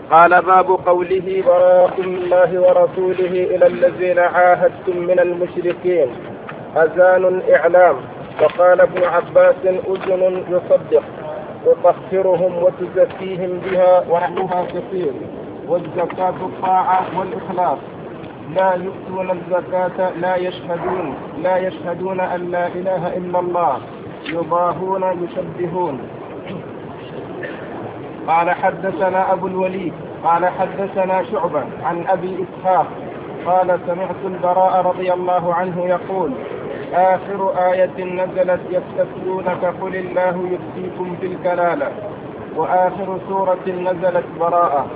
قال باب قوله براء الله ورسوله إلى الذين عاهدتم من المشركين أذان إعلام. وقال ابن عباس أذن يصدق تطهرهم وتزكيهم بها ونحوها كثير. والزكاة الطاعة والإخلاص. لا يؤتون الزكاة لا يشهدون أن لا إله إلا الله يضاهون يشبهون. قال حدثنا أبو الوليد قال حدثنا شعبة عن أبي إسحاق قال سمعت البراء رضي الله عنه يقول آخر آية نزلت يستفتونك قل الله يفتيكم في الكلالة. وآخر سورة نزلت براءة.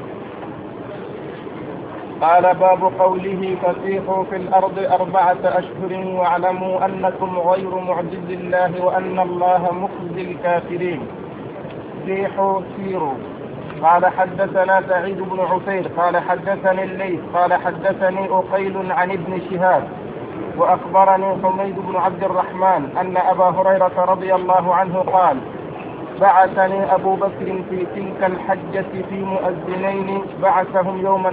قال باب قوله فسيحوا في الأرض 4 أشهر واعلموا أنكم غير معجز الله وأن الله مخزي الكافرين. سيحوا سيروا. قال حدثنا سعيد بن عفير قال حدثني الليث قال حدثني أقيل عن ابن شهاب وأخبرني حميد بن عبد الرحمن أن أبا هريرة رضي الله عنه قال بعثني أبو بكر في تلك الحجة في مؤذنين بعثهم يوم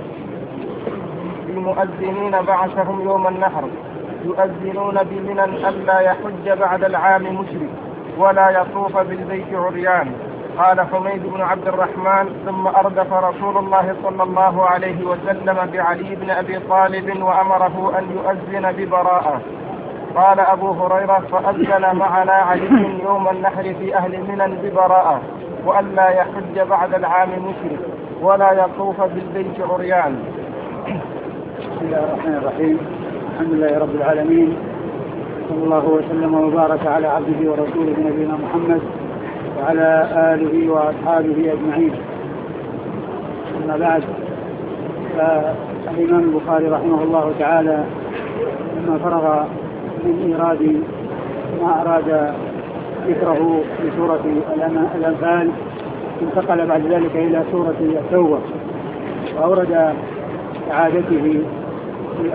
النحر يؤذنون بمنى ألا يحج بعد العام مشرك ولا يطوف بالبيت عريان. قال حميد بن عبد الرحمن ثم أردف رسول الله صلى الله عليه وسلم بعلي بن أبي طالب وأمره أن يؤذن ببراءة. قال أبو هريرة فأذن معنا علي يوم النحر في أهل منى ببراءة وألا يحج بعد العام مشرك ولا يطوف بالبيت عريان. بسم الله الرحمن الرحيم. الحمد لله رب العالمين، صلى الله وسلم وبارك على عبده ورسوله نبينا محمد وعلى آله وأصحابه أجمعين. أما بعد، فالإمام البخاري رحمه الله تعالى لما فرغ من إيراد ما أراد ذكره في سورة الأنفال انتقل بعد ذلك إلى سورة التوبة، وأورد عادته في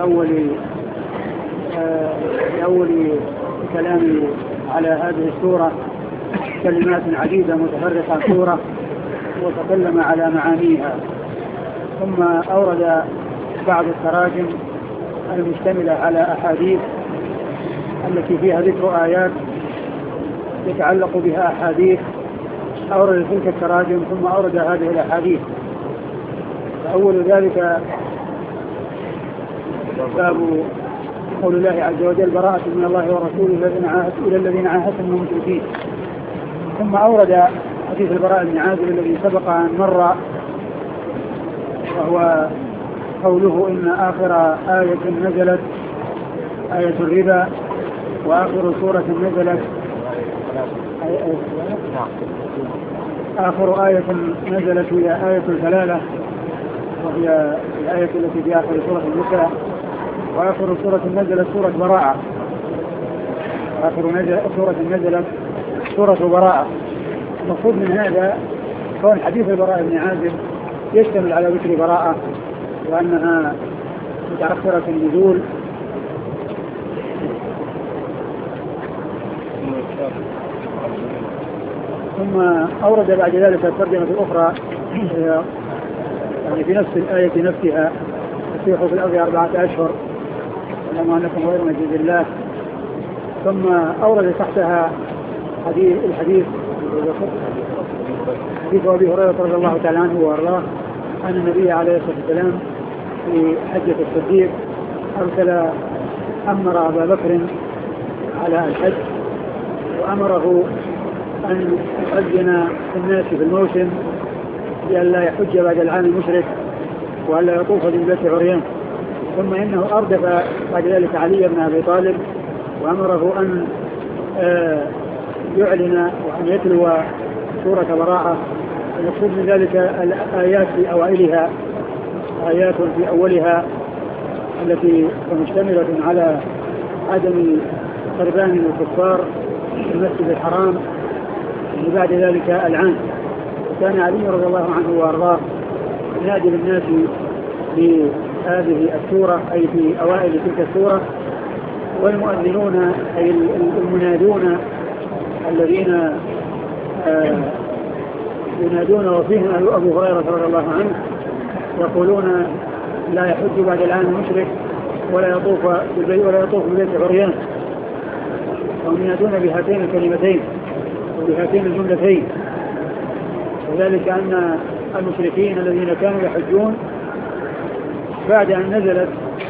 أول كلام على هذه السورة كلمات عديدة متفرقة سورة وتكلم على معانيها، ثم أورد بعض التراجم المشتملة على أحاديث التي فيها ذكر آيات يتعلق بها أحاديث، أورد تلك التراجم ثم أورد هذه الأحاديث. فأول ذلك باب قول الله عز وجل براءة من الله ورسوله إلى الذين عاهدتم من المشركين. ثم أورد حديث البراء بن عازب الذي سبق أن مر، وهو قوله إن آخر آية نزلت آية الربا، وآخر سورة نزلت آخر آية نزلت هي آية الكلالة، وهي الآية التي في آخر سورة النساء. وآخر سورة نزلت سورة براءة، آخر سورة نزلت سورة براءة. المقصود من هذا كون حديث البراء بن عازب يشتمل على ذكر براءة وأنها متأخرة النزول. ثم أورد بعد ذلك الترجمة الأخرى يعني في نفس الآية نفسها تسيحوا في الأرض 4 أشهر ولما أنكم غير معجز الله. ثم أورد تحتها الحديث أبي هريرة رضي الله تعالى عنه وأرضاه أن النبي عليه الصلاة والسلام في حجة الصديق أمر أبا بكر على الحج وأمره أن يؤذن الناس في الموسم لئلا يحج بعد العام المشرك وألا يطوف بالبيت عريان. ثم إنه أردف بعد ذلك علي بن أبي طالب وأمره أن يعلن وأن يتلو سورة براءة. المقصود من ذلك الآيات في أوائلها، آيات في أولها التي مشتملة على عدم قربان الكفار في المسجد الحرام وبعد ذلك العام. وكان علي رضي الله عنه وأرضاه ينادي للناس بهذه السورة أي في أوائل تلك السورة، والمؤذنون أي المنادون الذين ينادون وفيهم أبو هريرة رضي الله عنه يقولون لا يحج بعد العام مشرك ولا يطوف بالبيت عريان، وهم ينادون بهاتين الكلمتين وبهاتين الجملتين، وذلك أن المشركين الذين كانوا يحجون بعد أن نزلت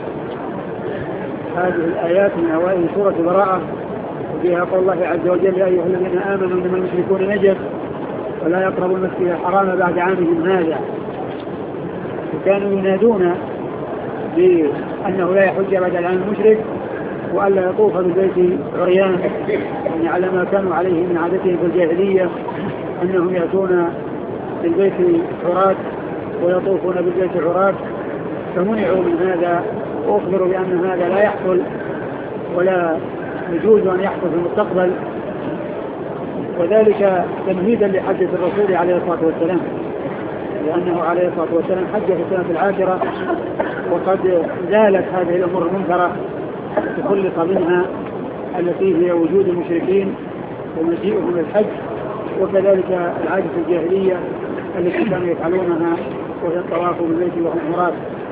هذه الآيات من أوائل سورة براءة وفيها قول الله عز وجل يا أيها الذين آمنوا إنما المشركون نجس ولا يقربوا المسجد الحرام بعد عامهم هذا، وكانوا ينادون بأنه لا يحج بعد العام المشرك وألا يطوف بالبيت عريان، يعني على ما كانوا عليه من عادتهم في الجاهلية أنهم يأتون بالبيت عراة ويطوفون بالبيت عراة، فمنعوا من هذا وأخبروا بأن هذا لا يحصل ولا يجوز أن يحصل في المستقبل، وذلك تمهيدا لحجة الرسول عليه الصلاة والسلام، لأنه عليه الصلاة والسلام حج في السنة 10 وقد زالت هذه الأمور المنكرة تخلص منها التي هي وجود المشركين ومجيئهم للحج، وكذلك العادة الجاهلية التي كانوا يفعلونها وهي الطواف بالبيت وهم عراة.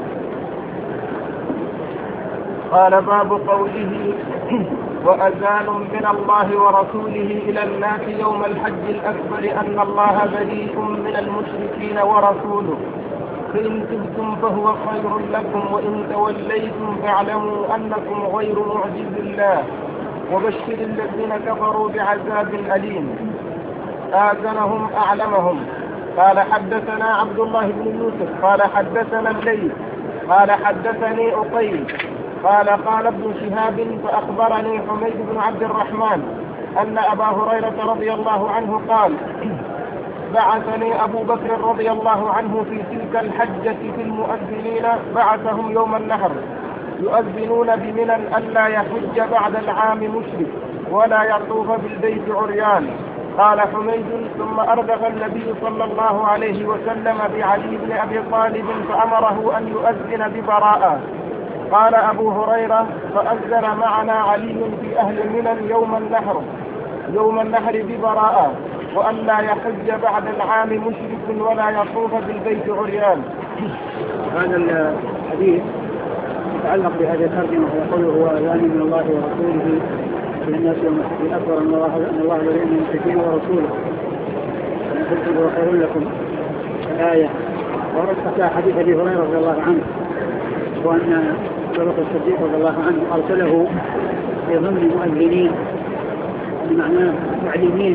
قال باب قوله وأذان من الله ورسوله إلى الناس يوم الحج الأكبر أن الله بريء من المشركين ورسوله فإن تبتم فهو خير لكم وإن توليتم فاعلموا أنكم غير معجز الله وبشر الذين كفروا بعذاب أليم. آذنهم أعلمهم. قال حدثنا عبد الله بن يوسف قال حدثنا الليث قال حدثني أقيل قال قال ابن شهاب فأخبرني حميد بن عبد الرحمن أن أبا هريرة رضي الله عنه قال بعثني أبو بكر رضي الله عنه في تلك الحجة في المؤذنين بعثهم يوم النحر يؤذنون بمنى ألا يحج بعد العام مشرك ولا يطوف بالبيت عريان. قال حميد ثم أردف النبي صلى الله عليه وسلم بعلي بن أبي طالب فأمره أن يؤذن ببراءة. قال أبو هريرة فأذن معنا علي في أهل منى يوم النحر ببراءة وأن لا يحج بعد العام مشرك ولا يطوف بالبيت عريان. هذا الحديث يتعلق بهذا الترجمة ويقول هو أذان من الله ورسوله للناس يوم الحج الأكبر أن الله بريء من المشركين ورسوله وإن كنتم هو خير لكم الآية. ورد حديث أبي هريرة رضي الله عنه وأن أبا بكر الصديق رضي الله عنه أرسله في ضمن مؤذنين بمعنى معلمين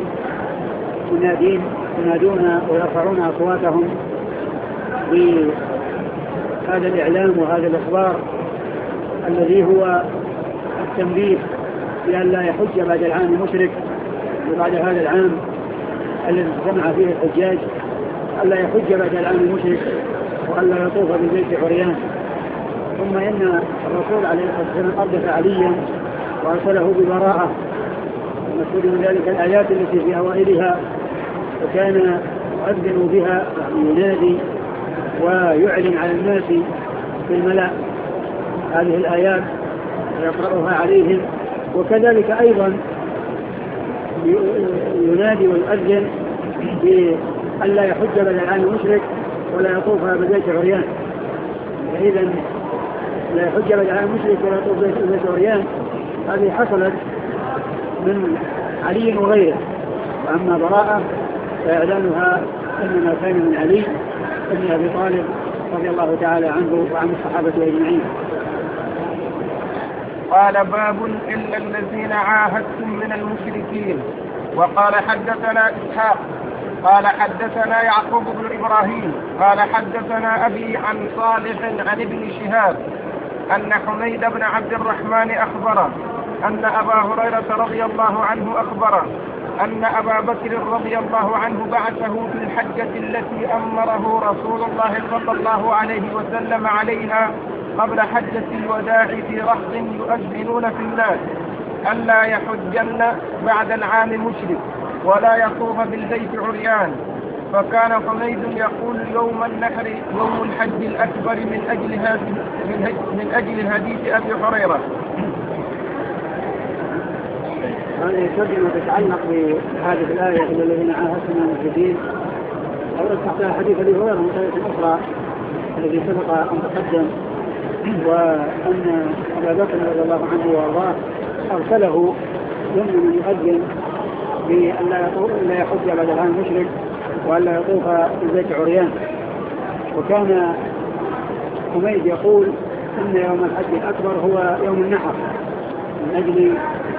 ينادون ويرفعون أصواتهم بهذا الإعلام وهذا الإخبار الذي هو التنبيه بأن لا يحج بعد العام مشرك وبعد هذا العام الذي اجتمع فيه الحجاج ألا يحج بعد العام مشرك وألا يطوف بالبيت عريان. ثم إن الرسول عليه الصلاة والسلام أردف عليا وأرسله ببراءة، المسؤول من ذلك الآيات التي في أوائلها وكان يؤذن بها يعني ينادي ويعلن على الناس في الملأ هذه الآيات ويقرأها عليهم، وكذلك أيضا ينادي ويؤذن بأن لا يحج بعد العام مشرك ولا يطوف بالبيت عريان. فإذا لا يحج بعد العام مشرك ولا يطوف بالبيت عريان هذه حصلت من علي وغيره، وأما براءة فإعلانها إنما كان من علي بن أبي طالب رضي الله تعالى عنه وعن الصحابة أجمعين. قال باب إلا الذين عاهدتم من المشركين. وقال حدثنا إسحاق قال حدثنا يعقوب بن إبراهيم قال حدثنا أبي عن صالح عن ابن شهاب أن حميد بن عبد الرحمن أخبره أن أبا هريرة رضي الله عنه أخبره أن أبا بكر رضي الله عنه بعثه في الحجة التي أمره رسول الله صلى الله عليه وسلم عليها قبل حجة الوداع في رهط يؤذنون في الناس ألا يحجن بعد العام مشرك ولا يطوف بالبيت عريان. فكان حميد يقول يوم النحر يوم الحج الأكبر من أجل حديث أبي هريرة. هذه الترجمة تتعلق بهذه الآية إلى الذين عاهدتم من المشركين، أورد تحت حديث أبي هريرة من طريق أخرى الذي سبق أن تقدم، وأن أبا بكر رضي الله عنه وأرضاه أرسله ضمن من يؤذن بأن لا يحج بعد العام المشرك وأن لا يطوف بالبيت عريان. وكان حميد يقول إن يوم الحج الأكبر هو يوم النحر، من أجل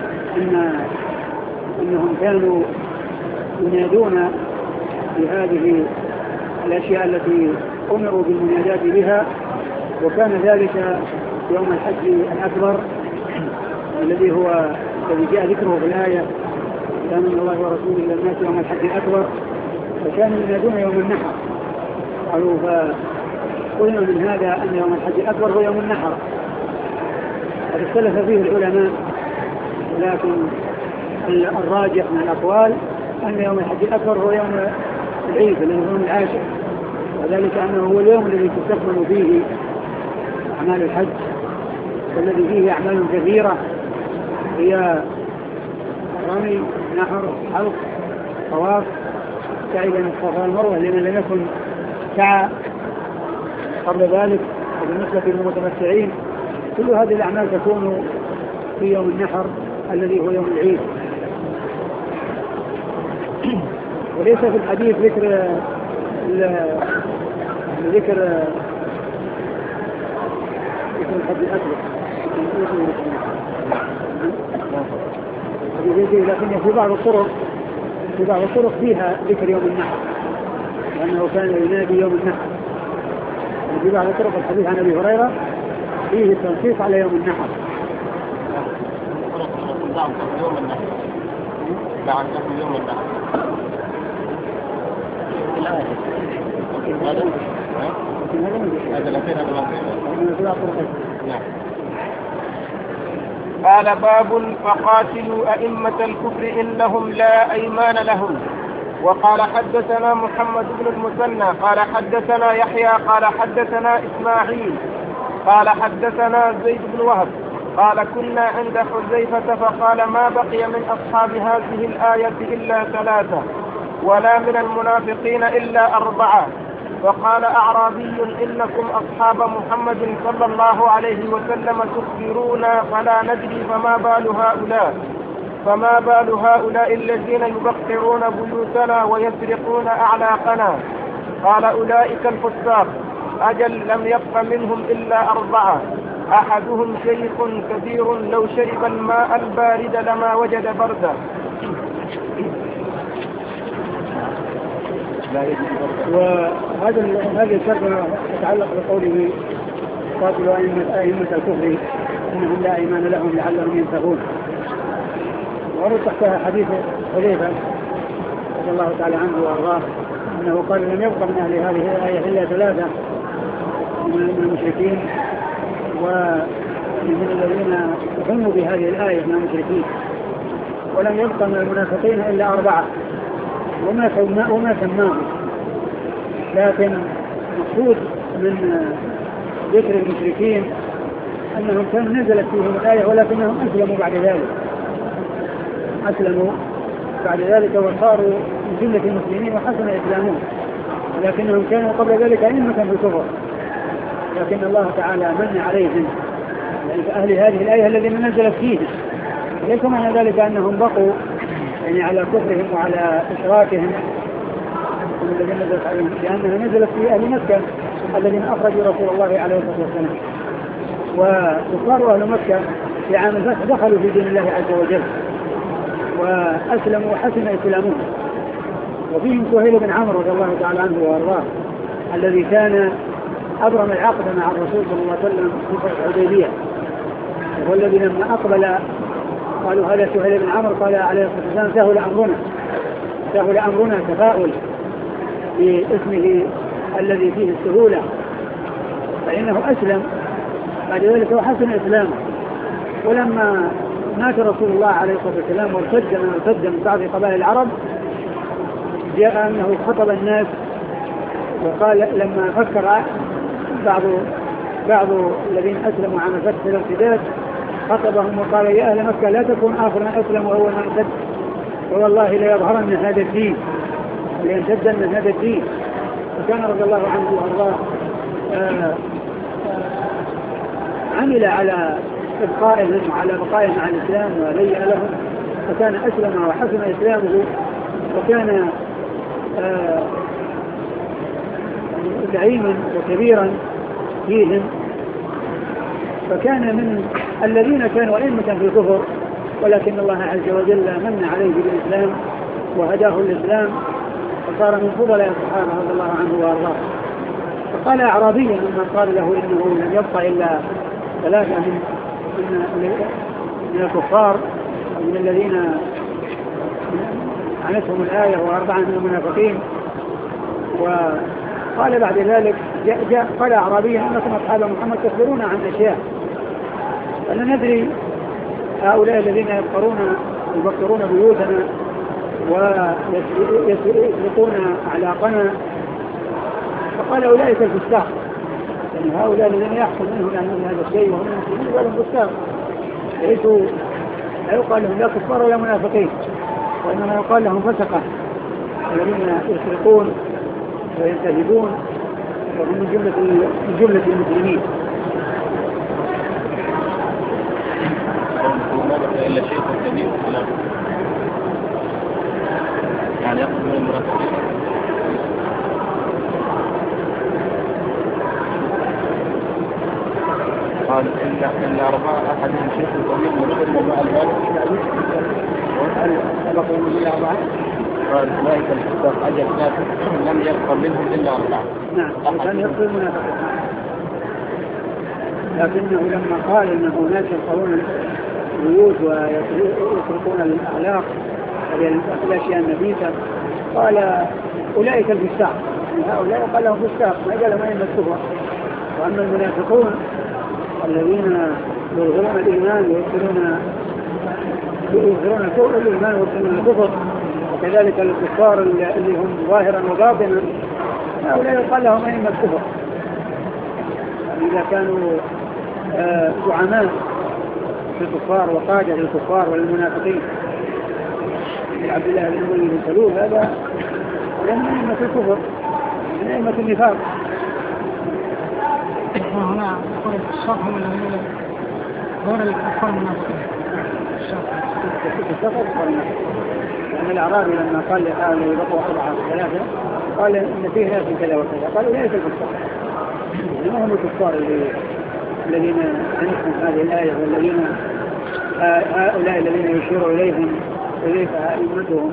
أنهم كانوا ينادون بهذه الأشياء التي أمروا بالمنادات بها، وكان ذلك يوم الحج الأكبر الذي جاء ذكره في الآية كان من الله ورسوله إلى الناس يوم الحج الأكبر، فكانوا ينادون يوم النحر. قالوا فقلنا من هذا أن يوم الحج الأكبر هو يوم النحر. قد اختلف فيه العلماء، ولكن الراجح من الأقوال أن يوم الحج الأكبر هو يوم العيد الذي هو يوم العاشر، وذلك أنه هو اليوم الذي تستكمل فيه أعمال الحج، والذي فيه أعمال كثيرة هي رمي، نحر، حلق، طواف، سعي بين الصفا والمروة لمن لم يكن سعى قبل ذلك، وبالنسبة للمتمتعين كل هذه الأعمال تكون في يوم النحر الذي هو يوم العيد. وليس في الحديث ذكر الحج الأكبر، لكن في بعض الطرق فيها ذكر يوم النحر، لأنه كان ينادي يوم النحر. في بعض الطرق الحديث عن أبي هريرة فيه التنصيص على يوم النحر. قال باب فقاتلوا أئمة الكفر إنهم لا أيمان لهم. وقال حدثنا محمد بن المثنى قال حدثنا يحيى قال حدثنا إسماعيل قال حدثنا زيد بن وهب قال كنا عند حذيفة فقال ما بقي من أصحاب هذه الآية إلا 3 ولا من المنافقين إلا 4. فقال أعرابي إنكم أصحاب محمد صلى الله عليه وسلم تخبرونا فلا ندري فما بال هؤلاء الذين يبقرون بيوتنا ويسرقون أعناقنا. قال أولئك الفساق. أجل لم يبق منهم إلا 4 أحدهم شيخ كبير لو شرب الماء البارد لما وجد بردا. وهذه الشرطة تتعلق بقوله قاتلوا أئمة الكفر إنهم لا إيمان لهم لعلهم ينتهون. ورد تحتها حديث حذيفة رضي الله تعالى عنه وأرضاه أنه قال لم يبق من أهل هذه الآية إلا 3 من المشركين ومن الذين ظنوا بهذه الآية من المشركين، ولم يبق من المنافقين إلا 4 وما سماهم. لكن مقصود من ذكر المشركين أنهم كانوا نزلت فيهم الآية ولكنهم أسلموا بعد ذلك وصاروا من جملة المسلمين وحسن إسلامهم، ولكنهم كانوا قبل ذلك أئمة في الكفر، لكن الله تعالى من عليهم يعني أهل هذه الآية الذين نزلت فيهم. ليس معنى ذلك أنهم بقوا يعني على كفرهم وعلى إشراكهم الذين نزلت عليهم، لأنها نزلت في أهل مكة الذين أخرجوا رسول الله عليه الصلاة والسلام. وكفار أهل مكة في عام الفتح دخلوا في دين الله عز وجل وأسلموا وحسن إسلامهم. وفيهم سهيل بن عمرو رضي الله تعالى عنه وأرضاه الذي كان أبرم العقد مع الرسول صلى الله عليه وسلم في فتح الحديبية، وهو الذي لما أقبل قالوا هذا سهيل بن عمرو قال عليه الصلاة والسلام سهل أمرنا تفاؤل باسمه الذي فيه السهولة، فإنه أسلم بعد ذلك وحسن إسلامه. ولما مات رسول الله عليه الصلاة والسلام وارتد من بعض قبائل العرب جاء أنه خطب الناس وقال لما فكر بعض الذين أسلموا عن فتح الارتداد خطبهم وقال يا أهل مكة لا تكون آخر من أسلم وهو من ارتد، والله لا يظهرن هذا الدين لينتدن من هذا الدين وكان رضي الله عنه وارضاه عمل على إبقائهم وعلى بقائهم على الإسلام وهيأ لهم، فكان أسلم وحسن إسلامه، وكان زعيما وكبيرا فيهم، فكان من الذين كانوا أئمة في الكفر، ولكن الله عز وجل من عليه بالإسلام وهداه الإسلام فصار من فضلاء الصحابة رضي الله عنه وارضاه. فقال أعرابيا لما قال له إنه لم يبقى إلا ثلاثة من الكفار ومن الذين عنتهم الآية وأربعة من المنافقين، وقال بعد ذلك قال أعرابيا أنكم أصحاب محمد تخبرون عن أشياء فلا ندري هؤلاء الذين يبقرون بيوتنا ويسرقون أعلاقنا. فقال أولئك الفساق، يعني هؤلاء الذين يحصل منهم يعني هذا الشيء وهم المسلمين قالوا فساق، ليسوا لا يقال لهم لا كفار ولا منافقين، وإنما يقال لهم فسقة الذين يسرقون وينتهبون وهم من جملة المسلمين. إلا شيء كبير يعني يأخذ من المنافقين. قال إن أربعة أحدهم شيخ كبير مرسل ومع الباب بقوا من الأربعة. قال أولئك الفساق أجل ناس لم يبقى منهم إلا أربعة. نعم كان يقصد المنافقين، لكنه لما قال إنه ناس يبقرون البيوت ويسرقون الأعلاق الأشياء النبيسة قال أولئك الفساق، هؤلاء قال لهم فساق ما قال ما يمسكها. وأما المنافقون الذين يظهرون الإيمان ويظهرون الإيمان ويظهرون الكفر، وكذلك الكفار اللي هم ظاهرا وباطنا هؤلاء يقال لهم أئمة الكفر. إذا كانوا زعماء في الكفار وقادة للكفار والمنافقين عبد الله بن أبي بن سلول هذا من أئمة الكفر من أئمة النفاق. هنا يقول الشرح من الذين غير الكفار المنافقين لأن الأعرابي لما قال لحاله يبقوا 4-3 قال إن فيه ناس كذا وكذا، قالوا ليس الكفار، ما هم الكفار الذين عنهم هذه الآية والذين هؤلاء الذين يشير إليهم إليك أئمتهم.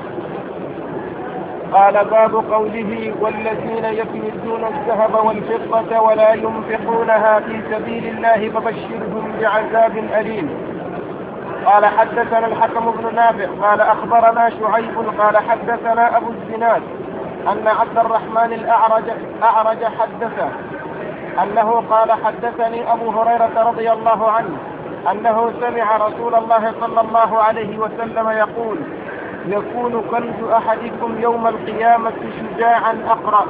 قال باب قوله والذين يكنزون الذهب والفضة ولا ينفقونها في سبيل الله فبشرهم بعذاب أليم. قال حدثنا الحكم بن نافع قال أخبرنا شعيب قال حدثنا أبو الزناد أن عبد الرحمن الأعرج حدثه أنه قال حدثني أبو هريرة رضي الله عنه أنه سمع رسول الله صلى الله عليه وسلم يقول يكون كنز أحدكم يوم القيامة شجاعا أقرأ.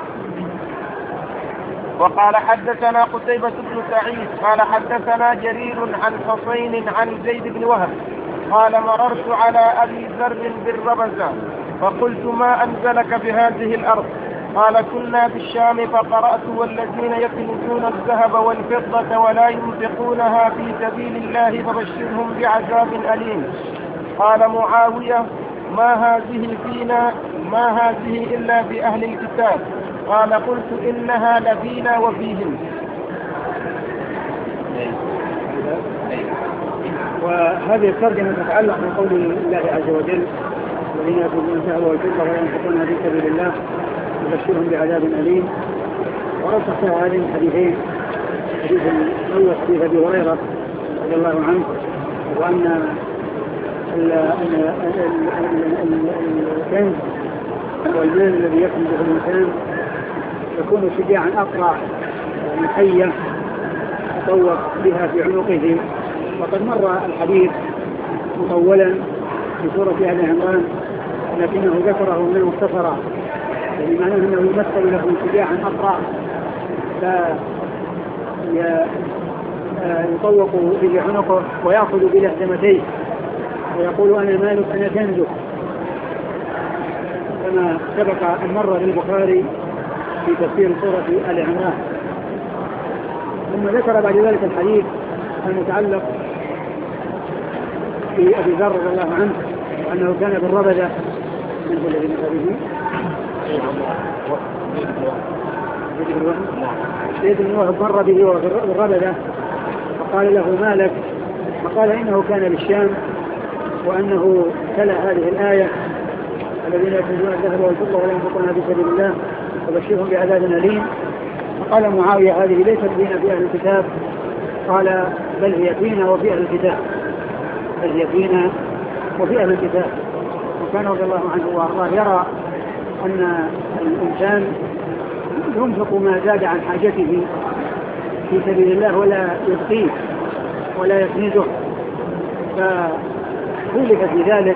وقال حدثنا قتيبة بن سعيد قال حدثنا جرير عن حسين عن زيد بن وهب قال مررت على أبي ذر بالربزة فقلت ما أنزلك بهذه الأرض؟ قال كنا بالشام فقرأت والذين يكنزون الذهب والفضة ولا ينفقونها في سبيل الله فبشرهم بعذاب أليم. قال معاوية ما هذه فينا ما هذه إلا في أهل الكتاب. قال قلت إنها لفينا وفيهم. وهذه الترجمة تتعلق بقول الله عز وجل الذين يأخذون الذهب والفضة ولا ينفقونها في سبيل الله يبشرهم بعذاب أليم. ورد هذين الحديثين حديث الأول حديث أبي هريرة رضي الله عنه وأن الكنز والمال الذي يكنزه الإنسان يكون شجاعا أقرع من حية يطوق بها في عنقه. وقد مر الحديث مطولا في سورة آل عمران لكنه ذكره من المختصرة، يعني معناه أنه يمثل له شجاعا أقرع يطوق به عنقه ويأخذ بلهزمتيه ويقول أنا مالك أنا كنزك، كما سبق أن مر للبخاري في تفسير سورة آل عمران. ثم ذكر بعد ذلك الحديث المتعلق في أبي ذر رضي الله عنه أنه كان بالربذة من هو الذي نفى به سيد بن وهب مر به بالربذة فقال له ما لك؟ فقال إنه كان بالشام وأنه تلا هذه الآية الذين يكنزون الذهب والفضة ولا ينفقونها في سبيل الله فبشرهم بعذاب أليم. فقال معاوية هذه ليست فينا في أهل الكتاب. قال بل هي فينا وفي أهل الكتاب، بل هي فينا وفي أهل الكتاب. وكان رضي الله عنه وأرضاه يرى أن الإنسان ينفق ما زاد عن حاجته في سبيل الله ولا يبقيه ولا يكنزه، فخولف في ذلك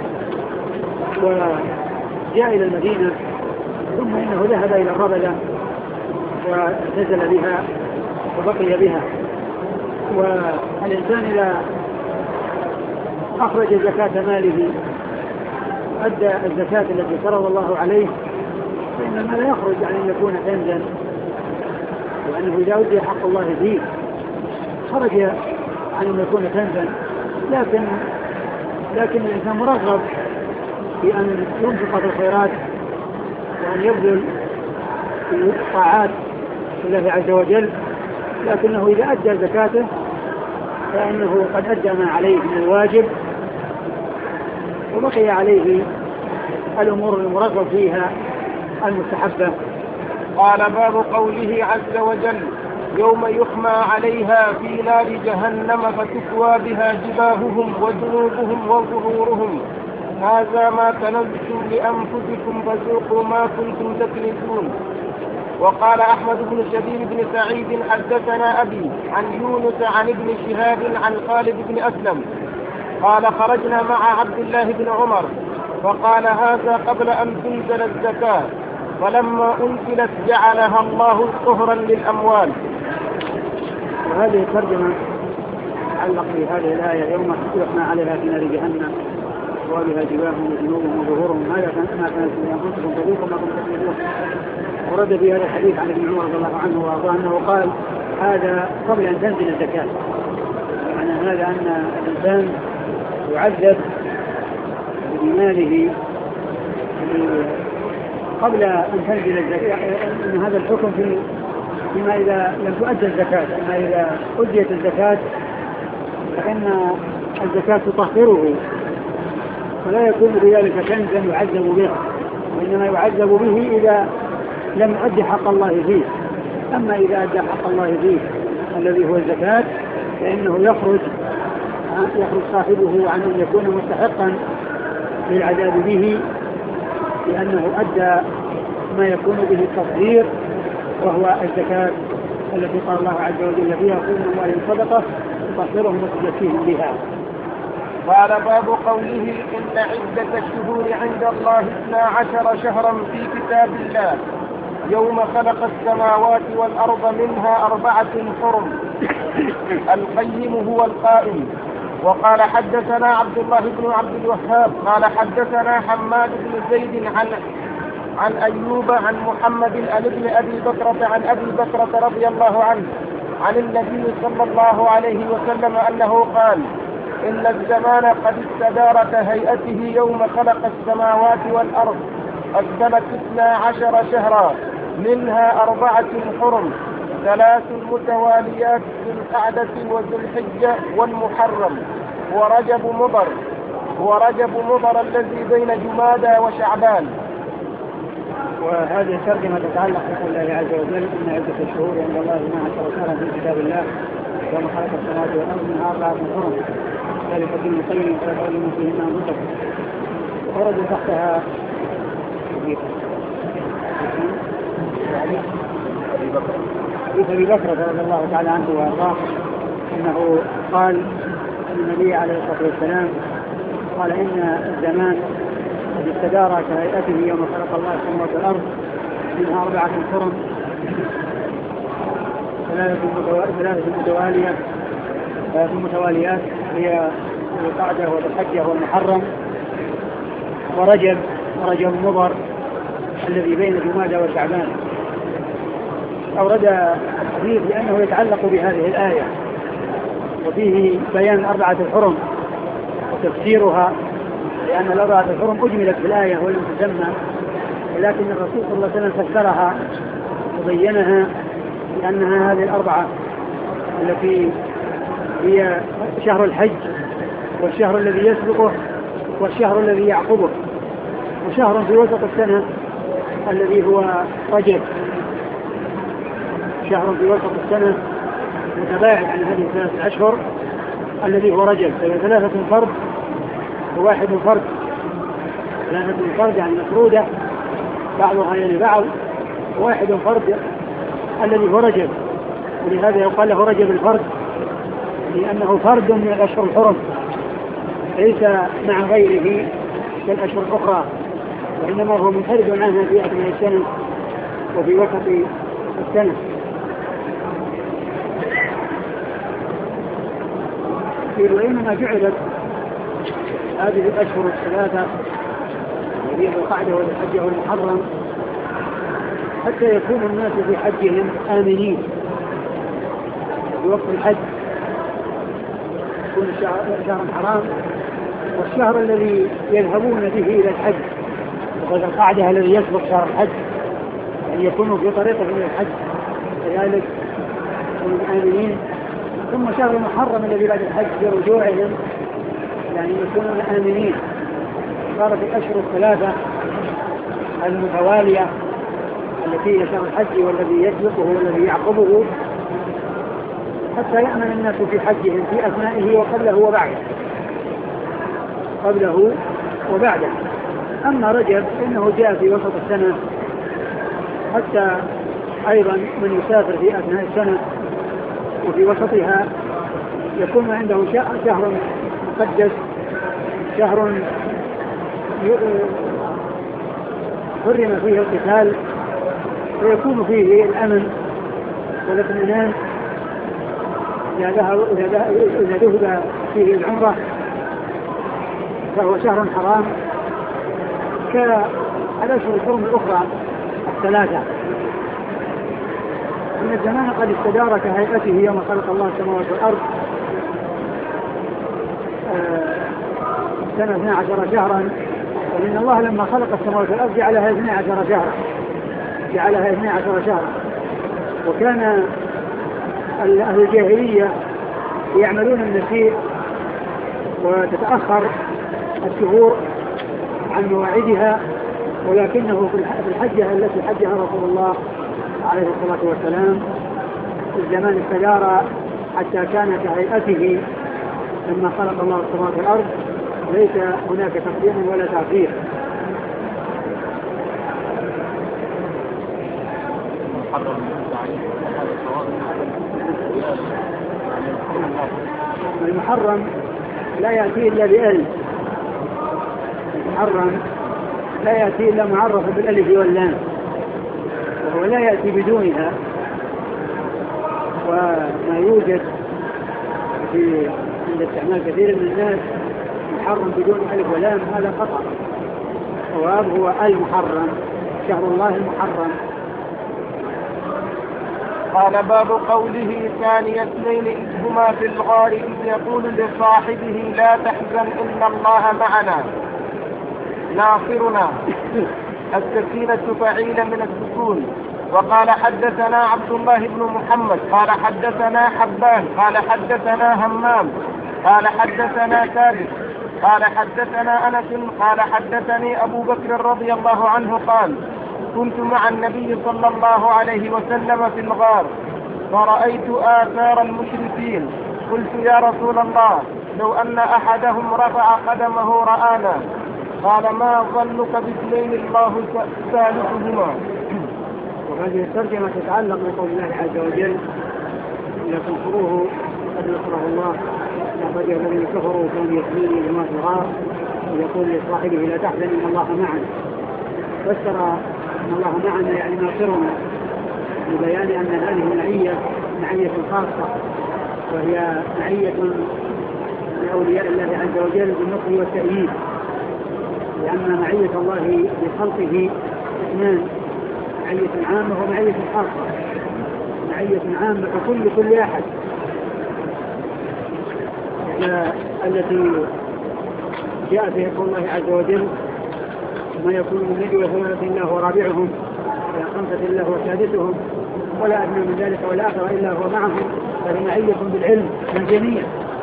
وجاء إلى المدينة ثم إنه ذهب إلى الربذة ونزل بها وبقي بها. والإنسان إذا أخرج زكاة ماله أدى الزكاة التي فرض الله عليه فإن المال يخرج عن أن يكون كنزا، وأنه إذا أدى حق الله فيه خرج عن أن يكون كنزا. لكن الإنسان مرغب في أن ينفق في الخيرات وأن يبذل في الطاعات لله عز وجل، لكنه إذا أدى زكاته فإنه قد أدى ما عليه من الواجب وبقي عليه الأمور المرغب فيها المستحبة. قال باب قوله عز وجل يوم يحمى عليها في نار جهنم فتكوى بها جباههم وجنوبهم وظهورهم هذا ما كنزتم لأنفسكم فذوقوا ما كنتم تكنزون. وقال أحمد بن شبيب بن سعيد حدثنا أبي عن يونس عن ابن شهاب عن خالد بن أسلم قال خرجنا مع عبد الله بن عمر فقال هذا قبل أن تنزل الزكاة فلما أنزلت جعلها الله طهرا للأموال. وهذه الترجمة تعلق بهذه الآية يوم يحمى عليها في نار جهنم وبها جباههم وجنوبهم وظهورهم هذا ما كانت لأنفسكم فذوقوا ما كنتم تكنزون. ورد في هذا الحديث عن ابن عمر رضي الله عنه وارضاه انه قال هذا قبل ان تنزل الزكاة، يعني هذا ان الانسان يعذب بماله قبل ان تنزل الزكاة، ان هذا الحكم فيما اذا لم تؤدى الزكاة. اما اذا أديت الزكاة فإن الزكاة تطهره فلا يكون بذلك كنزا يعذب به، وإنما يعذب به إذا لم يؤدي حق الله فيه. أما إذا أدى حق الله فيه الذي هو الزكاة فإنه يخرج صاحبه عن أن يكون مستحقا للعذاب به، لأنه أدى ما يكون به التطهير وهو الزكاة التي قال الله عز وجل فيها خذوا من أموالهم صدقة تطهرهم وتزكيهم بها. قال باب قوله إن عدة الشهور عند الله 12 شهرا في كتاب الله يوم خلق السماوات والأرض منها 4 حرم القيم هو القائم. وقال حدثنا عبد الله بن عبد الوهاب قال حدثنا حماد بن زيد عن أيوب عن محمد عن ابن أبي بكرة عن أبي بكرة رضي الله عنه عن النبي صلى الله عليه وسلم أنه قال إن الزمان قد استدار كهيئته يوم خلق السماوات والأرض السنة 12 شهرا منها 4 حرم 3 متواليات ذو القعدة وذو الحجة والمحرم ورجب مضر الذي بين جمادى وشعبان. وهذه الترجمة تتعلق بقول الله عز وجل إن عدة الشهور عند الله 12 شهرا في كتاب الله يوم خلق السماوات والأرض منها 4 حرم ذلك الدين القيم فلا تعلموا فيهما أنفسكم. ورد تحتها حديث أبي بكر رضي الله تعالى عنه وأرضاه أنه قال النبي عليه الصلاة والسلام قال إن الزمان قد استدار كهيئته يوم خلق الله السماوات والأرض منها 4 حرم 3 متواليات هي القعدة والحجة والمحرم ورجب مضر الذي بين جمادى وشعبان. أورد الحديث لأنه يتعلق بهذه الآية، وفيه بيان 4 الحرم وتفسيرها، لأن 4 الحرم أجملت في الآية ولم تسمى، ولكن الرسول صلى الله عليه وسلم فسرها وبينها لأنها هذه 4 التي هي شهر الحج، والشهر الذي يسبقه، والشهر الذي يعقبه، وشهر في وسط السنة الذي هو رجب، شهر في وسط السنة متباعد عن هذه 3 أشهر الذي هو رجب، فهي 3 فرد وواحد فرد، 3 فرد يعني مفرودة بعضها يعني بعض، وواحد فرد الذي هو رجب، ولهذا يقال له رجب الفرد، لأنه فرد من الأشهر الحرم ليس مع غيره كالأشهر الأخرى، وإنما هو منفرد عنها في أثناء السنة وفي وسط السنة. وإنما جعلت هذه الأشهر الثلاثة وهي القعدة والحج والمحرم حتى يكون الناس في حجهم آمنين في وقت الحج، يكون شهر حرام، والشهر الذي يذهبون به إلى الحج وقد القعدة الذي يسبق شهر الحج أن يكونوا في طريقهم إلى الحج كذلك يكونوا آمنين، ثم شهر المحرم الذي بعد الحج برجوعهم يعني يكونون آمنين. صارت الأشهر الثلاثة المتوالية التي هي شهر الحج والذي يسبقه والذي يعقبه حتى يأمن الناس في حجهم في أثنائه وقبله وبعده، قبله وبعده. أما رجب إنه جاء في وسط السنة حتى أيضا من يسافر في أثناء السنة وفي وسطها يكون عنده شهر مقدس، شهر حرم فيه القتال ويكون فيه الأمن والاطمئنان إذا ذهب فيه العمرة، فهو شهر حرام كالأشهر الحرم الأخرى الثلاثة. إن الزمان قد استدار كهيئته يوم خلق الله السماوات والأرض سنة 12 شهرا، وإن الله لما خلق السماوات والأرض جعلها 12 شهرا، جعلها 12 شهرا. وكان أهل الجاهلية يعملون النسيء وتتأخر الشهور عن مواعيدها، ولكنه في الحجة التي حجها رسول الله عليه الصلاة والسلام الزمان استدار حتى كان كهيئته لما خلق الله السماوات والأرض، ليس هناك تقديم ولا تأخير. المحرم لا يأتي إلا بألف، المحرم لا يأتي إلا معرفة بالألف واللام، وهو لا يأتي بدونها. وما يوجد عند استعمال كثير من الناس محرم بدون ألف ولام هذا خطأ، الصواب هو المحرم، شهر الله المحرم. قال باب قوله ثاني اثنين إذ هما في الغار إذ يقول لصاحبه لا تحزن إن الله معنا ناصرنا. السكينة فعيلة من السكون. وقال حدثنا عبد الله بن محمد قال حدثنا حبان قال حدثنا همام قال حدثنا ثابت قال حدثنا أنس قال حدثني أبو بكر رضي الله عنه قال كنت مع النبي صلى الله عليه وسلم في الغار فرأيت آثار المشركين، قلت يا رسول الله لو أن أحدهم رفع قدمه رآنا. قال ما ظنك باثنين الله ثالثهما. وهذه الترجمة تتعلق بقول الله عز وجل لا تنصروه قد نصره الله لقد الذين كفروا كانوا يحملون بما في الغار ويقول لصاحبه لا تحزن إن الله معنا. فسر إن الله معنا يعني ناصرنا لبيان أن هذه معية خاصة، وهي معية لأولياء الله عز وجل بالنصر والتأييد، لأن معية الله بخلقه اثنان، معية عامة ومعية خاصة. معية عامة كل أحد التي جاء فيها قول الله عز وجل ما يكون من نجوى ثلاثة إلا هو رابعهم ولا خمسة إلا هو سادسهم ولا أدنى من ذلك ولا أكثر إلا هو معهم، فهي معية بالعلم للجميع،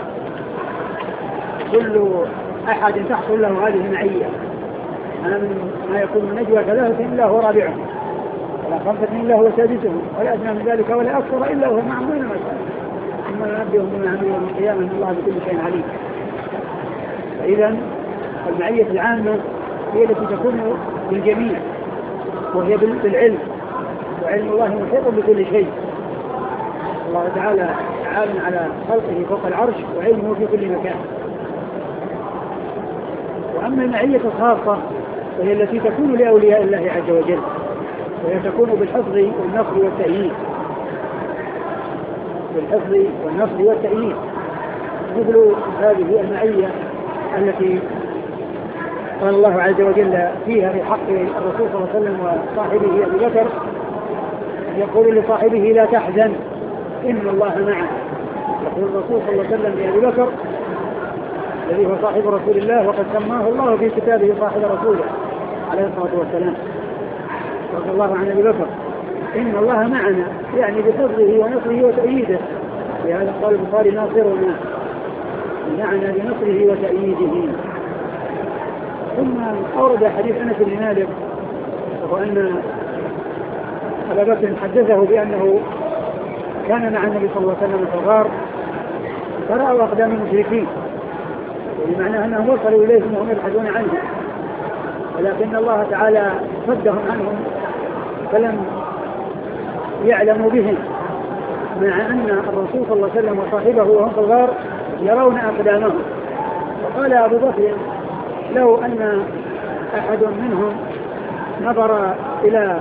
كل أحد تحصل له هذه المعية. ما يكون من نجوى ثلاثة إلا هو رابعهم ولا خمسة إلا هو سادسهم ولا أدنى من ذلك ولا أكثر إلا هو معهم ولا مسألة، ثم ينبئهم بما عملوا يوم القيامة إن الله بكل شيء عليم. فإذا المعية العامة هي التي تكون للجميع، وهي بالعلم، وعلم الله محيط بكل شيء. الله تعالى عالم على خلقه فوق العرش وعلمه في كل مكان. وأما المعية الخاصة وهي التي تكون لأولياء الله عز وجل، وهي تكون بالحفظ والنصر والتأييد، بالحفظ والنصر والتأييد، مثل هذه المعية التي قال الله عز وجل فيها في حق الرسول صلى الله عليه وسلم وصاحبه أبي بكر، يقول لصاحبه لا تحزن إن الله معنا. يقول الرسول صلى الله عليه وسلم لأبي بكر الذي هو صاحب رسول الله وقد سماه الله في كتابه صاحب رسوله عليه الصلاة والسلام، رضي الله عن أبي بكر، إن الله معنا، يعني بفضله ونصره وتأييده. لهذا قال البخاري ناصرنا، معنا بنصره وتأييده. ثم أورد حديث أنس بن مالك وأن أبا بكر حدثه بأنه كان مع النبي صلى الله عليه وسلم في الغار فرأوا أقدام المشركين، بمعنى أنهم وصلوا إليهم وهم يبحثون عنه، ولكن الله تعالى صدهم عنهم فلم يعلموا بهم، مع أن الرسول صلى الله عليه وسلم وصاحبه وهم في الغار يرون أقدامهم. وقال أبو بكر لو أن أحد منهم نظر إلى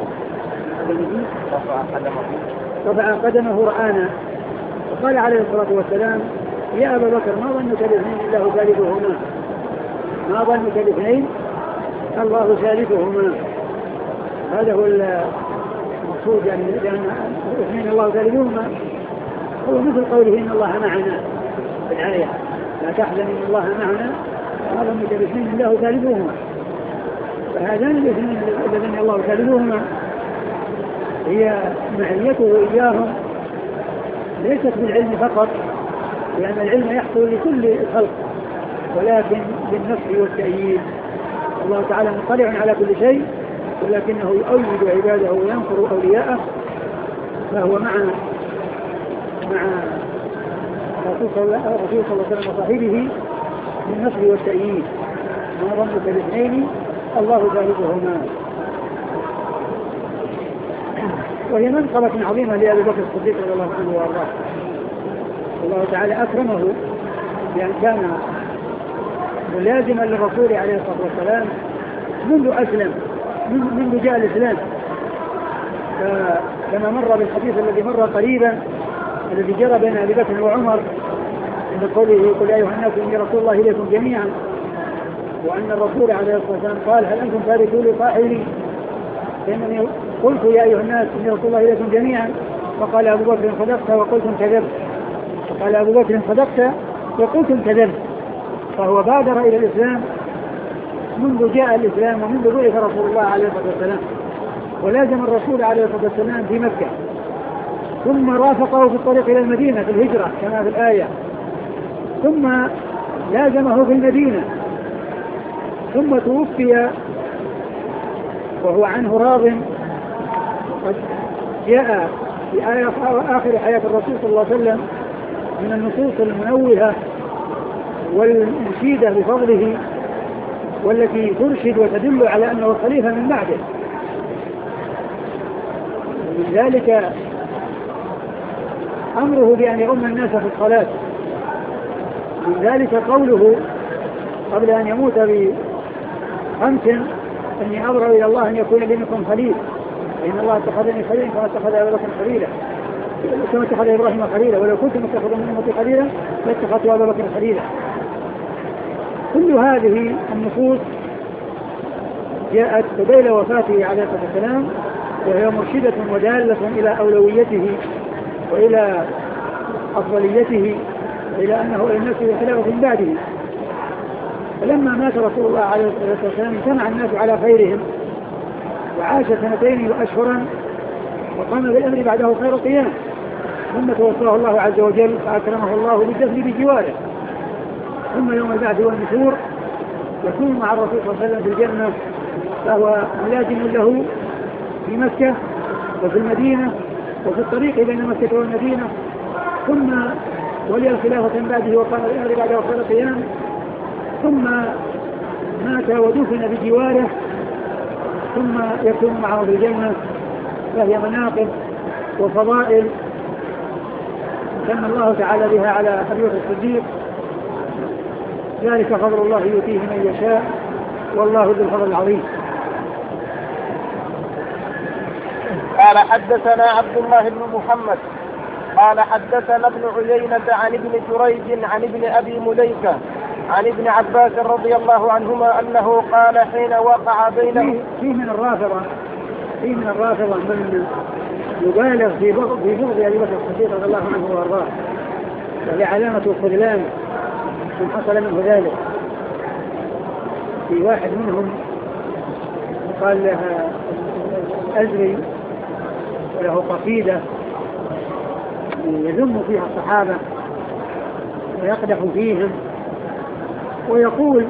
رفع قدمه رآنا. وقال عليه الصلاة والسلام يا أبا بكر ما ظنك باثنين الله ثالثهما، ما ظنك باثنين الله ثالثهما. هذا هو المقصود، يعني لأن اثنين الله ثالثهما هو مثل قوله إن الله معنا في الآية لا تحزن إن الله معنا، ما ظنك باثنين الله ثالثهما. فهذان الاثنين الذين الله ثالثهما هي معيته إياهم ليست بالعلم فقط، لأن العلم يحصل لكل الخلق، ولكن بالنصر والتأييد. الله تعالى مطلع على كل شيء، ولكنه يؤيد عباده وينصر أولياءه، فهو مع الرسول صلى الله عليه وسلم وصاحبه بالنصر والتأييد. ما ظنك باثنين الله ثالثهما. وهي منقبة عظيمة لأبي بكر الصديق رضي الله عنه وارضاه. الله تعالى أكرمه بأن كان ملازما للرسول عليه الصلاة والسلام منذ أسلم، منذ جاء الإسلام. كما مر بالحديث الذي مر قريبا الذي جرى بين أبي بكر وعمر عند قوله قل يا أيها الناس إني رسول الله إليكم جميعا، وأن الرسول عليه الصلاة والسلام قال هل أنتم تاركوا لي صاحبي؟ فإنني قلت يا أيها الناس إني رسول الله إليكم جميعا، فقال أبو بكر صدقت وقلتم كذبت، فقال أبو بكر صدقت وقلتم كذبت. فهو بادر إلى الإسلام منذ جاء الإسلام ومنذ بعث رسول الله عليه الصلاة والسلام، ولازم الرسول عليه الصلاة والسلام في مكة، ثم رافقه في الطريق إلى المدينة في الهجرة كما في الآية، ثم لازمه في المدينة، ثم توفي وهو عنه راض. قد جاء في آخر حياة الرسول صلى الله عليه وسلم من النصوص المنوهة والمشيدة بفضله، والتي ترشد وتدل على أنه الخليفة من بعده. ومن ذلك أمره بأن يؤم الناس في الصلاة. من ذلك قوله قبل أن يموت ب5 أني أبرأ إلى الله أن يكون لي منكم خليل، فإن الله اتخذني خليلا كما اتخذ أبا بكر خليلا، كما اتخذ إبراهيم خليلا، ولو كنت متخذا من أمتي خليلا لاتخذت أبا بكر خليلا. كل هذه النصوص جاءت قبيل وفاته عليه الصلاة والسلام، وهي مرشدة ودالة إلى أولويته وإلى أفضليته، إلى أنه الناس خلافة من بعده. فلما مات رسول الله عليه الصلاة والسلام اجتمع الناس على خيرهم، وعاش 2 وأشهرا، وقام بالأمر بعده خير قيام، ثم توفاه الله عز وجل فأكرمه الله بالدفن بجواره، ثم يوم البعث والنشور يكون مع الرسول صلى الله عليه وسلم في الجنة، فهو ملازم له في مكة وفي المدينة وفي الطريق بين مكة والمدينة، ثم ولي الخلافة من بعده وقام بالأمر بعده خير قيام، ثم مات ودفن بجواره، ثم يكون معه في الجنة، فهي مناقب وفضائل كان الله تعالى بها على أبي بكر الصديق، ذلك فضل الله يؤتيه من يشاء والله ذو الفضل العظيم. قال حدثنا عبد الله بن محمد قال حدثنا ابن عيينة عن ابن جريج عن ابن أبي مليكة عن ابن عباس رضي الله عنهما أنه قال حين وقع بينهم. فيه من الرافضة من يبالغ في بغض أبي بكر الصديق رضي الله عنه وارضاه، وهي علامة الخذلان من حصل منه ذلك. في واحد منهم قال لها أزري وله قصيدة يذم فيها الصحابة ويقدح فيهم، ويقول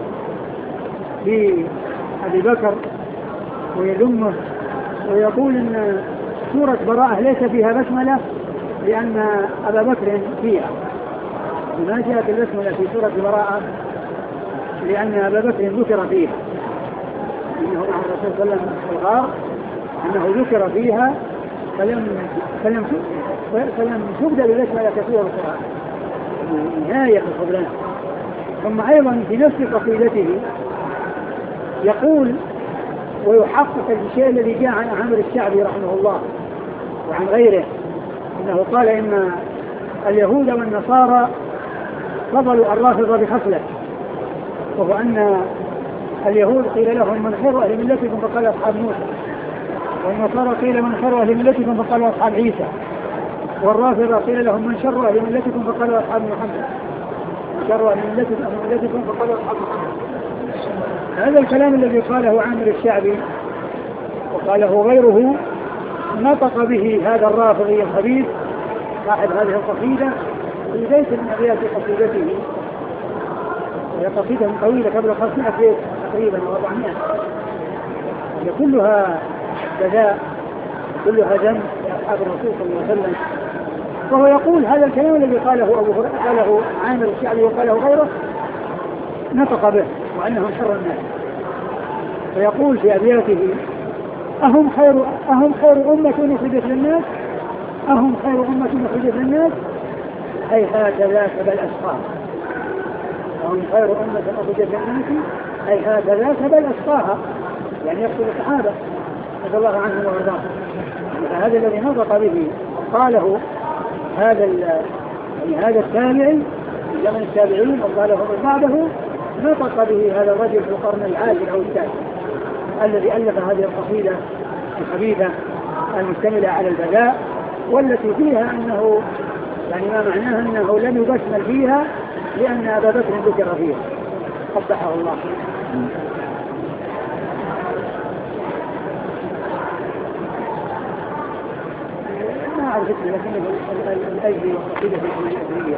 لأبي بكر ويذمه ويقول إن سورة براءة ليس فيها بسملة لأن أبا بكر فيها. لما جاءت البسملة في سورة براءة؟ لأن أبا بكر ذكر فيها، إنه مع الرسول صلى الله عليه وسلم في الغار أنه ذكر فيها فلم تبدأ بالبسملة كثيرا القرآن، نهاية الخذلان. ثم أيضا في نفس قصيدته يقول ويحقق الشيء الذي جاء عن عمرو الشعبي رحمه الله وعن غيره، إنه قال إن اليهود والنصارى فضلوا الرافضة بخصلة، وهو أن اليهود قيل لهم من خير أهل ملتكم فقال أصحاب موسى، والنصارى قيل من خير أهل ملتكم فقالوا أصحاب عيسى، والرافضة قيل لهم من شر أهل ملتكم فقالوا أصحاب محمد، شر أهل ملتكم فقالوا أصحاب محمد. هذا الكلام الذي قاله عامر الشعبي وقاله غيره نطق به هذا الرافضي الخبيث صاحب هذه القصيدة في بيت من أبيات قصيدته، وهي قصيدة طويلة قبل 500 بيت تقريبا أو 400، هي كلها بذاء كلها ذم لأصحاب الرسول صلى الله عليه وسلم. وهو يقول هذا الكلام الذي قاله عامر الشعبي وقاله غيره نطق به وأنهم شر الناس، فيقول في أبياته أهم خير أمة أخرجت للناس، أهم خير أمة أخرجت للناس، هيهات ذاك بل أشقاها، أهم خير أمة أخرجت للناس هيهات ذاك بل أشقاها، يعني يقصد الصحابة رضي الله عنهم وارضاهم. هذا الذي نطق به قاله هذا التابعي في زمن التابعين وقاله من بعده، نطق به هذا الرجل في القرن العاشر أو الثالث الذي ألف هذه القصيدة الخبيثة المشتملة على البذاء، والتي فيها أنه يعني ما معناها أنه لم يبسمل فيها لأن أبا بكر ذكر فيها قبحه الله. ما أعرف اسمه لكنه الأجري والقصيدة الأجرية.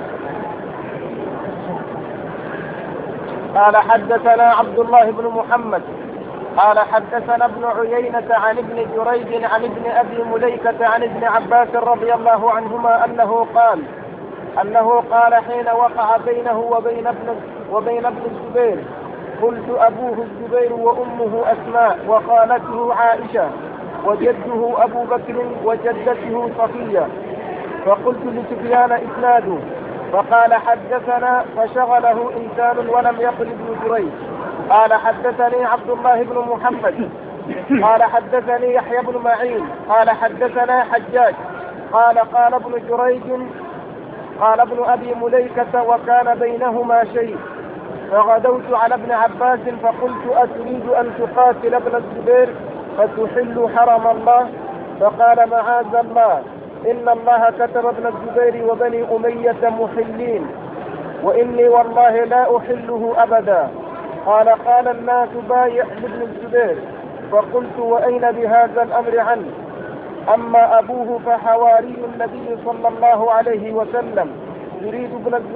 قال حدثنا عبد الله بن محمد قال حدثنا ابن عيينة عن ابن جريج عن ابن أبي مليكة عن ابن عباس رضي الله عنهما أنه قال حين وقع بينه وبين ابن الزبير قلت أبوه الزبير وأمه أسماء وخالته عائشة وجده أبو بكر وجدته صفية، فقلت لسفيان إسناده، فقال حدثنا فشغله إنسان ولم يقل ابن جريج. قال حدثني عبد الله بن محمد قال حدثني يحيى بن معين قال حدثنا حجاج قال ابن جريج قال ابن أبي مليكة وكان بينهما شيء، فغدوت على ابن عباس فقلت أتريد أن تقاتل ابن الزبير فتحل حرم الله؟ فقال معاذ الله، إن الله كتب ابن الزبير وبني أمية محلين وإني والله لا أحله أبدا. قال الناس بايع لابن الزبير. فقلت وأين بهذا الأمر عنه؟ أما أبوه فحواري النبي صلى الله عليه وسلم يريد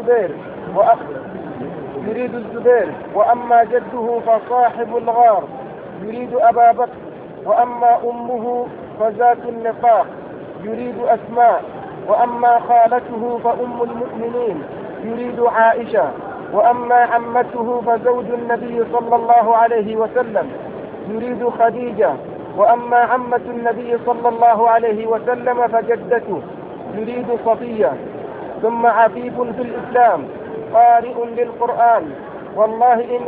الزبير وأما جده فصاحب الغار يريد أبا بكر، وأما أمه فذات النقاق يريد أسماء، وأما خالته فأم المؤمنين يريد عائشة، وأما عمته فزوج النبي صلى الله عليه وسلم يريد خديجة، وأما عمة النبي صلى الله عليه وسلم فجدته يريد صفية. ثم عفيف في الإسلام قارئ للقرآن، والله إن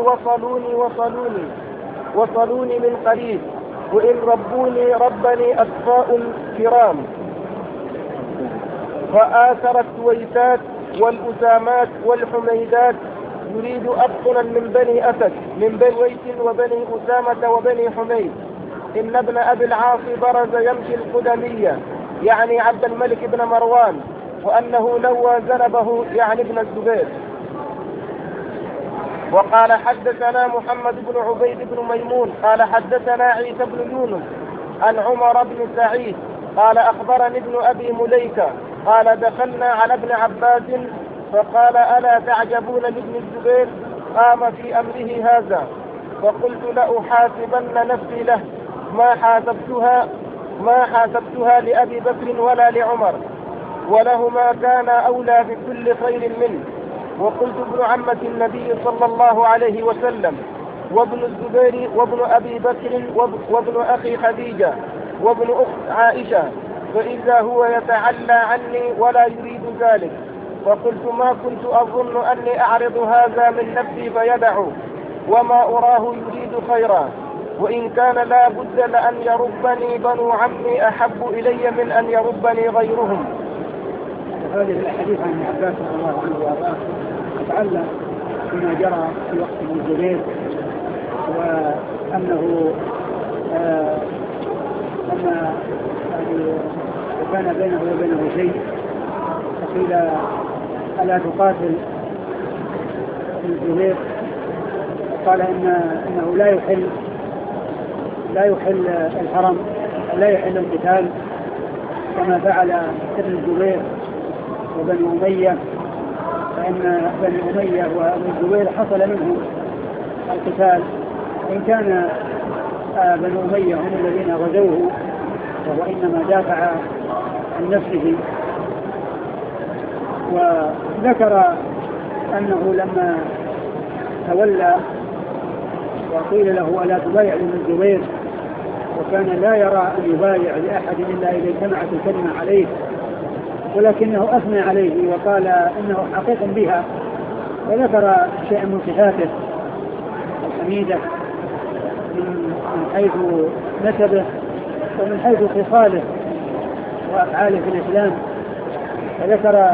وصلوني من قريب، وإن ربني أطفاء كرام. فآثر السويسات والأسامات والحميدات يريد أبطنا من بني أسد من بنويس وبني أسامة وبني حميد. إن ابن أبي العاص برز يمشي القدمية يعني عبد الملك بن مروان، وأنه لوى ذنبه يعني ابن الزبير. وقال حدثنا محمد بن عبيد بن ميمون قال حدثنا عيسى بن يونس عن عمر بن سعيد قال أخبرني ابن أبي مليكة قال دخلنا على ابن عباس فقال ألا تعجبون لابن الزبير قام في أمره هذا؟ فقلت لأحاسبن نفسي له ما حاسبتها لأبي بكر ولا لعمر، ولهما كان أولى بكل خير منه. وقلت ابن عمة النبي صلى الله عليه وسلم وابن الزبير وابن أبي بكر وابن أخي خديجة وابن أخت عائشة، فإذا هو يتعلى عني ولا يريد ذلك. فقلت ما كنت أظن أني أعرض هذا من نفسي فيدع، وما أراه يريد خيرا، وإن كان لا بد لأن يربني بنو عمي أحب إلي من أن يربني غيرهم. هذه الحديث عن ابن عباس رضي الله عنه وارضاه يتعلق بما جرى في وقت ابن الزبير، وانه كان بينه وبينه شيء، فقيل الا تقاتل ابن الزبير؟ قال انه لا يحل الحرم، لا يحل القتال كما فعل ابن الزبير وبني أمية، فإن بني أمية وابن الزبير حصل منهم القتال، وإن كان بني أمية هم الذين غزوه وهو إنما دافع عن نفسه. وذكر أنه لما تولى وقيل له ألا تبايع ابن الزبير، وكان لا يرى أن يبايع لأحد إلا إذا اجتمعت الكلمة عليه، ولكنه أثنى عليه وقال إنه حقيق بها، وذكر شيئا من صفاته الحميدة من حيث نسبه ومن حيث خصاله وأفعاله في الإسلام، وذكر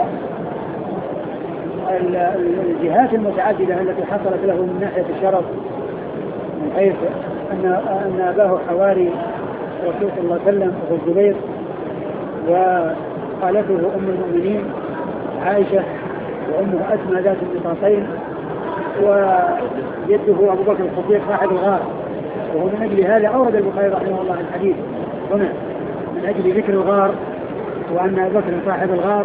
الجهات المتعددة التي حصلت له من ناحية الشرف، من حيث أن أباه حواري رسول الله صلى الله عليه وسلم أبو الزبير، وخالته أم المؤمنين عائشة، وأمه أسمى ذات النطاقين، وجده أبو بكر الصديق صاحب الغار. وهو من أجل هذا أورد البخاري رحمه الله الحديث هنا من أجل ذكر الغار، وأن أبو بكر صاحب الغار،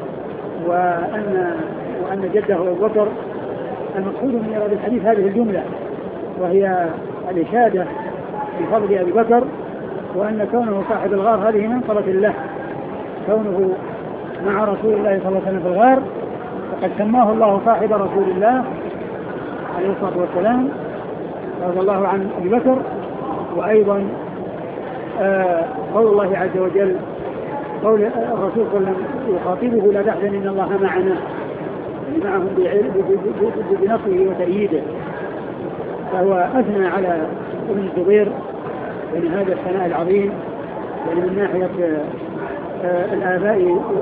وأن جده أبو بكر. المقصود من إيراد الحديث هذه الجملة، وهي الإشادة بفضل أبي بكر، وأن كونه صاحب الغار هذه منقبة له، كونه مع رسول الله صلى الله عليه وسلم في الغار، فقد سماه الله صاحب رسول الله عليه الصلاة والسلام رضي الله عن أبي بكر. وأيضا قول الله عز وجل، قول الرسول صلى الله عليه وسلم يخاطبه لا تحزن إن الله معنا، يعني معهم بنصره وتأييده، فهو أثنى على ابن الزبير يعني هذا الثناء العظيم، يعني من ناحية الآباء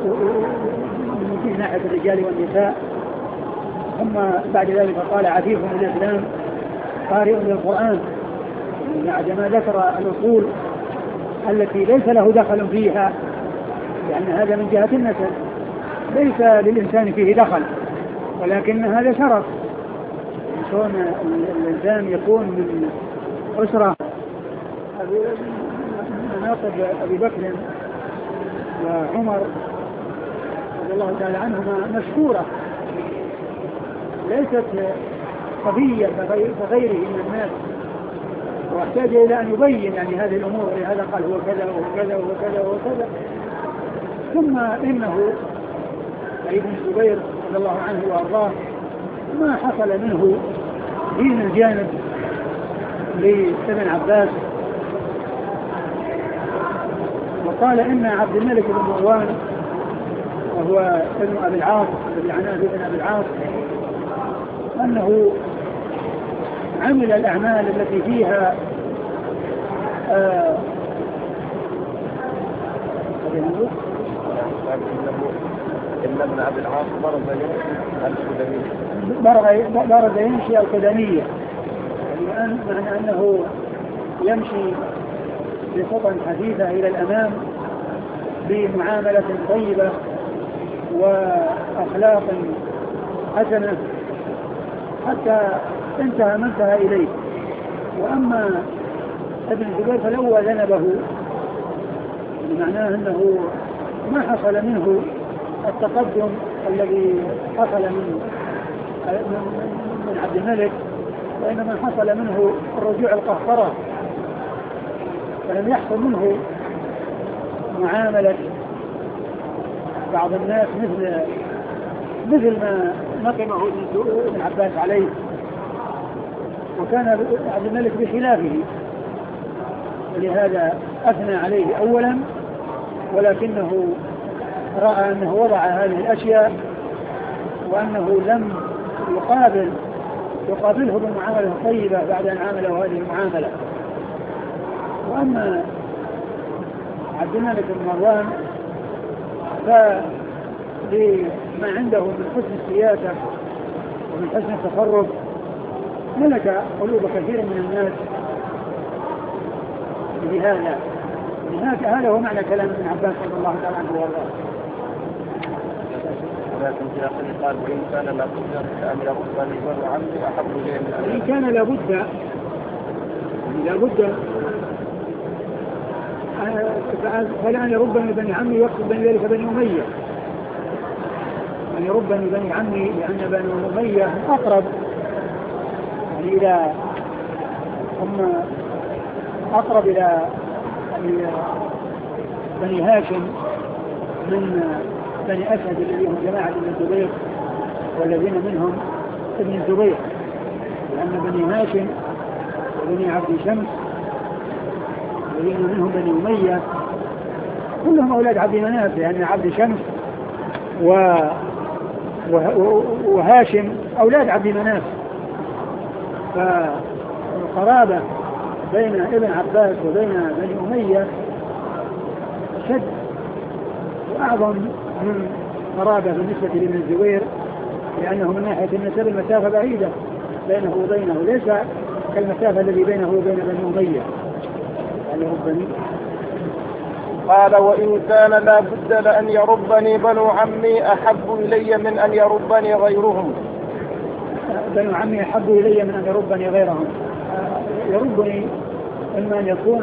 من ناحية الرجال والنساء. ثم بعد ذلك قال عفيف من الإسلام قارئ للقرآن، بعدما ذكر الأصول التي ليس له دخل فيها لأن هذا من جهة النسب ليس للإنسان فيه دخل، ولكن هذا شرف كون الإنسان يكون من أسرة. مناقب أبي بكر وعمر رضي الله تعالى عنهما مشهورة، ليست قضية كغيره من الناس، واحتاج إلى أن يبين يعني هذه الأمور، لهذا قال هو كذا وكذا وكذا وكذا. ثم إنه ابن الزبير رضي الله عنه وأرضاه ما حصل منه دين الجانب لابن عباس. وقال إن عبد الملك بن مروان وهو ابن أبي العاص الذي عناه ابن أبي العاص أنه عمل الأعمال التي فيها إن ابن أبي العاص برز يمشي القدمية، يعني معنى أنه يمشي بخطى حديثة إلى الأمام بمعاملة طيبة وأخلاق حسنة حتى انتهى ما انتهى إليه. وأما ابن الزبير فلو ذنبه بمعناه أنه ما حصل منه التقدم الذي حصل من عبد الملك، وإنما حصل منه الرجوع القهقرة، فلم يحصل منه معاملة بعض الناس مثل ما نقمه ابن عباس عليه. وكان عبد الملك بخلافه، ولهذا أثنى عليه أولا، ولكنه رأى أنه وضع هذه الأشياء وأنه لم يقابله بالمعاملة الطيبة بعد أن عامله هذه المعاملة. وأما عبد الملك بن مروان فلما عنده من حسن السياسة ومن حسن التصرف ملك قلوب كثير من الناس بهذا. هذا هو معنى كلام ابن عباس رضي الله تعالى عنه وارضاه. ولكن في آخره قال وإن كان لابد أن يرد بني عمي أحب إليه من أبي. إن كان لابد فلأن يربني بني عمي يقصد بني ذلك بني أمية، أن يربني بني عمي لأن بني أمية أقرب يعني إلى هم أقرب إلى بني هاشم من بني أسد الذين هم جماعة ابن الزبير والذين منهم ابن الزبير، لأن بني هاشم وبني عبد شمس الذين منهم بني أمية كلهم أولاد عبد مناف، يعني عبد شمس وهاشم أولاد عبد مناف. فالقرابة بين ابن عباس وبين بني أمية شد وأعظم من قرابة بالنسبة لابن الزبير، لأنه من ناحية النسب المسافة بعيدة بينه وبينه، ليس كالمسافة الذي بينه وبين بني أمية. قال وإن كان لا بد لأن يربني بنو عمي أحب إلي من أن يربني غيرهم. بنو عمي أحب إلي من أن يربني غيرهم. يربني إما أن يكون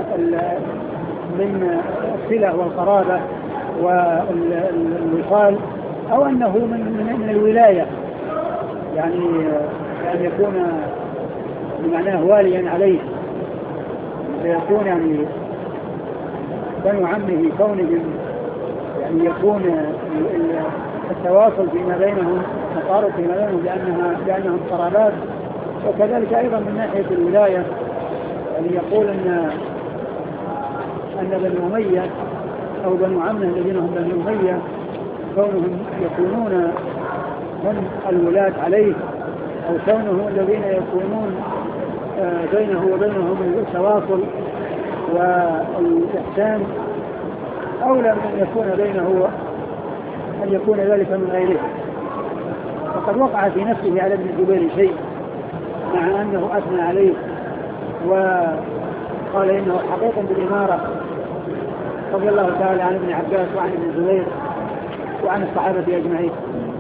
من الصلة والقرابة والوصال، أو أنه من الولاية، يعني أن يكون بمعناه واليا عليه، فيكون يعني بنو عمه كونهم يعني يكون التواصل فيما بينهم، التقارب فيما بينهم لأنهم قرابات. وكذلك أيضا من ناحية الولاية، يعني يقول أن بني أمية أو بنو عمه الذين هم بني أمية كونهم يكونون هم الولاة عليه، أو كونهم الذين يكونون بينه وبينهم التواصل والإحسان، أولى من أن يكون بينه أن يكون ذلك من غيره. وقد وقع في نفسه على ابن الزبير شيء، مع أنه أثنى عليه وقال إنه حقيق بالإمارة، رضي الله تعالى عن ابن عباس وعن ابن الزبير وعن الصحابة أجمعين.